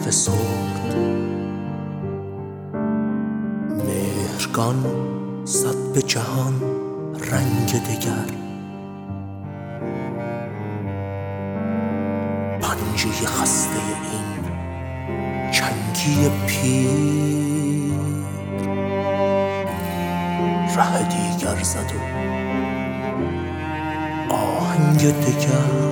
شاخ سرد. مهرگان زد به جهان رنگ دگر، پنجه خسته این چنگی پیر ره دیگر زد و آهنگ دگر.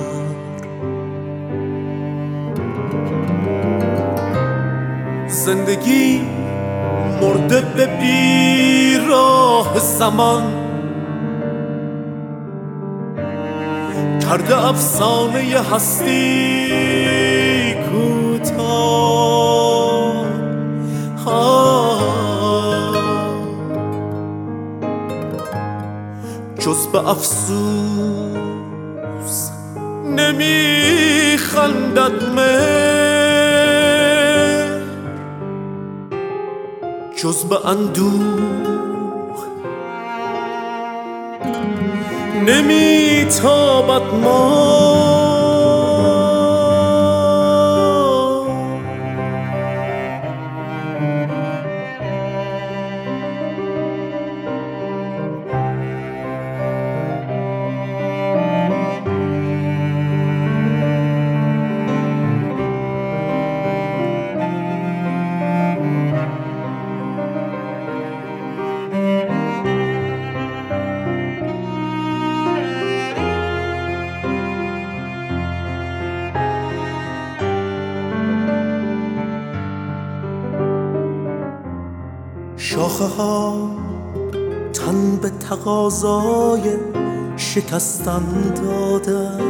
زندگی مرده به بیراه زمان، کرده افسانه هستی کوتاه. جز به افسوس نمی خندد مهر، جز به اندوه نمی تابد ما. شاخه ها تن به تقاضای شکستن دادن،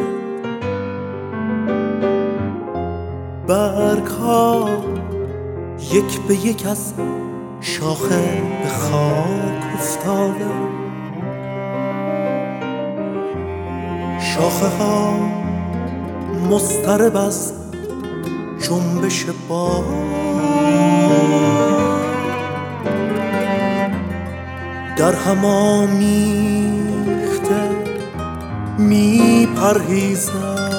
برگ ها یک به یک از شاخه به خاک افتادن. شاخه ها مضطرب از جنبش باد، در هم آمیخته می پرهیزد.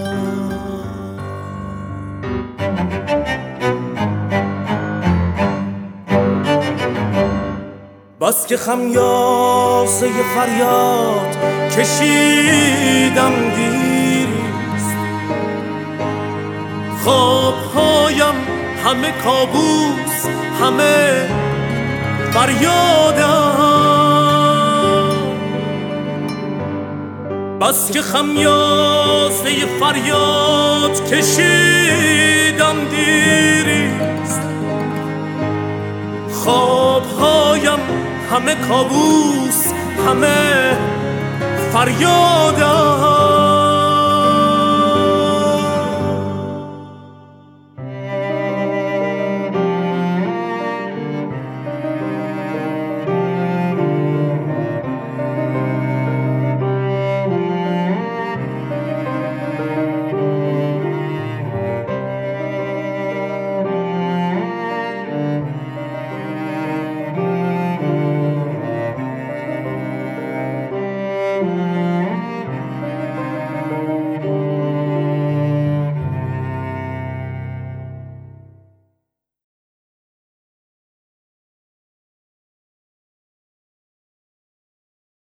بس که خمیازه فریاد کشیدم دیریست، خوابهایم همه کابوس، همه فریادم. بس که خمیازه فریاد کشیدم دیریست، خوابهایم همه کابوس، همه فریادم.